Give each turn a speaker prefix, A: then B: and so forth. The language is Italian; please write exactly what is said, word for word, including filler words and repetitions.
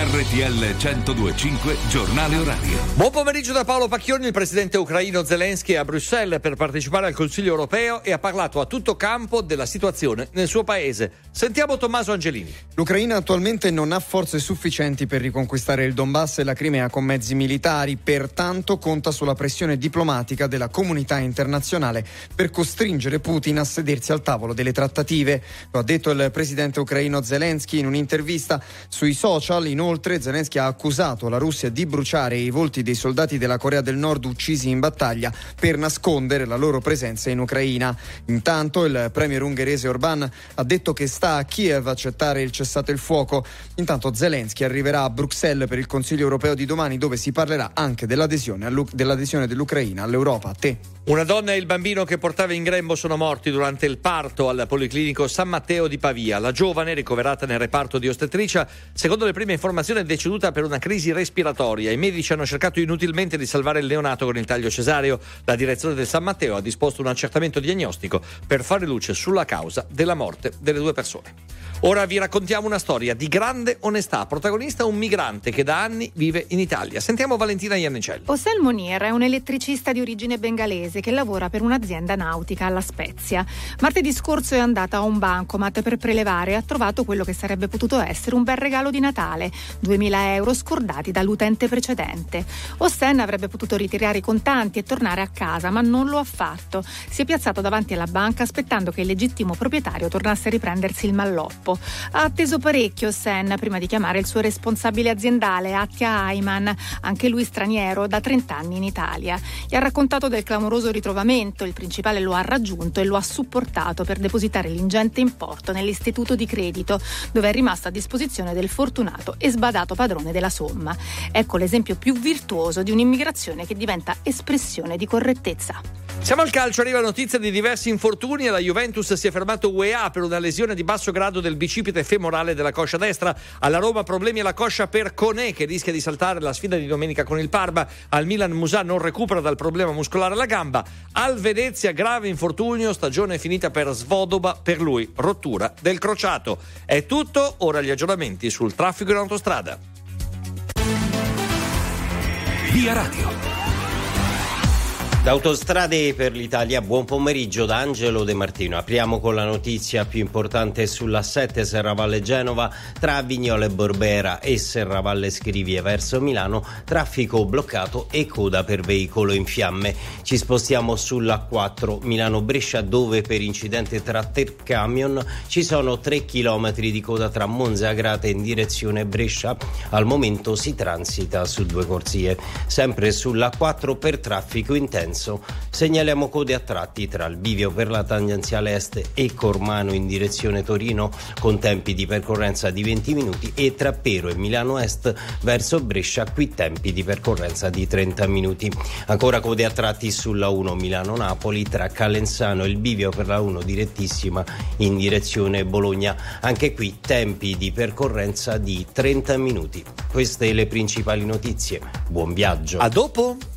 A: R T L centodue e cinque Giornale Orario.
B: Buon pomeriggio da Paolo Pacchioni. Il presidente ucraino Zelensky è a Bruxelles per partecipare al Consiglio europeo e ha parlato a tutto campo della situazione nel suo paese. Sentiamo Tommaso Angelini.
C: L'Ucraina attualmente non ha forze sufficienti per riconquistare il Donbass e la Crimea con mezzi militari, pertanto conta sulla pressione diplomatica della comunità internazionale per costringere Putin a sedersi al tavolo delle trattative. Lo ha detto il presidente ucraino Zelensky in un'intervista sui social. Inoltre Zelensky ha accusato la Russia di bruciare i volti dei soldati della Corea del Nord uccisi in battaglia per nascondere la loro presenza in Ucraina. Intanto il premier ungherese Orbán ha detto che sta a Kiev accettare il cessate il fuoco. Intanto Zelensky arriverà a Bruxelles per il Consiglio europeo di domani, dove si parlerà anche dell'adesione, dell'adesione dell'Ucraina all'Europa. A te.
B: Una donna e il bambino che portava in grembo sono morti durante il parto al Policlinico San Matteo di Pavia. La giovane, ricoverata nel reparto di ostetricia, secondo le prime informazioni è deceduta per una crisi respiratoria. I medici hanno cercato inutilmente di salvare il neonato con il taglio cesareo. La direzione del San Matteo ha disposto un accertamento diagnostico per fare luce sulla causa della morte delle due persone. Ora vi raccontiamo una storia di grande onestà. Protagonista un migrante che da anni vive in Italia. Sentiamo Valentina Iannicelli.
D: Hossein Monir è un elettricista di origine bengalese che lavora per un'azienda nautica alla Spezia. Martedì scorso è andata a un bancomat per prelevare e ha trovato quello che sarebbe potuto essere un bel regalo di Natale, duemila euro scordati dall'utente precedente. Hossein avrebbe potuto ritirare i contanti e tornare a casa, ma non lo ha fatto. Si è piazzato davanti alla banca aspettando che il legittimo proprietario tornasse a riprendersi il malloppo. Ha atteso parecchio Hossein prima di chiamare il suo responsabile aziendale, Attia Ayman, anche lui straniero, da trenta anni in Italia. Gli ha raccontato del clamoroso ritrovamento. Il principale lo ha raggiunto e lo ha supportato per depositare l'ingente importo nell'istituto di credito, dove è rimasto a disposizione del fortunato e sbadato padrone della somma. Ecco l'esempio più virtuoso di un'immigrazione che diventa espressione di correttezza.
B: Siamo al calcio, arriva notizia di diversi infortuni. Alla Juventus si è fermato U E A per una lesione di basso grado del bicipite femorale della coscia destra. Alla Roma problemi alla coscia per Koné, che rischia di saltare la sfida di domenica con il Parma. Al Milan Musà non recupera dal problema muscolare alla gamba. Al Venezia grave infortunio, stagione finita per Svoboda, per lui rottura del crociato. È tutto, ora gli aggiornamenti sul traffico in autostrada.
A: Via Radio.
E: Da Autostrade per l'Italia, buon pomeriggio da Angelo De Martino. Apriamo con la notizia più importante sull'A sette Serravalle Genova, tra Vignola e Borbera e Serravalle Scrivie verso Milano, traffico bloccato e coda per veicolo in fiamme. Ci spostiamo sull'A quattro Milano Brescia, dove per incidente trattor camion ci sono tre chilometri di coda tra Monza e Agrate in direzione Brescia. Al momento si transita su due corsie. Sempre sull'A quattro per traffico intenso segnaliamo code a tratti tra il bivio per la tangenziale est e Cormano in direzione Torino con tempi di percorrenza di venti minuti, e tra Pero e Milano Est verso Brescia qui tempi di percorrenza di trenta minuti. Ancora code a tratti sulla uno Milano-Napoli tra Calenzano e il bivio per la uno direttissima in direzione Bologna, anche qui tempi di percorrenza di trenta minuti. Queste le principali notizie. Buon viaggio.
B: A dopo.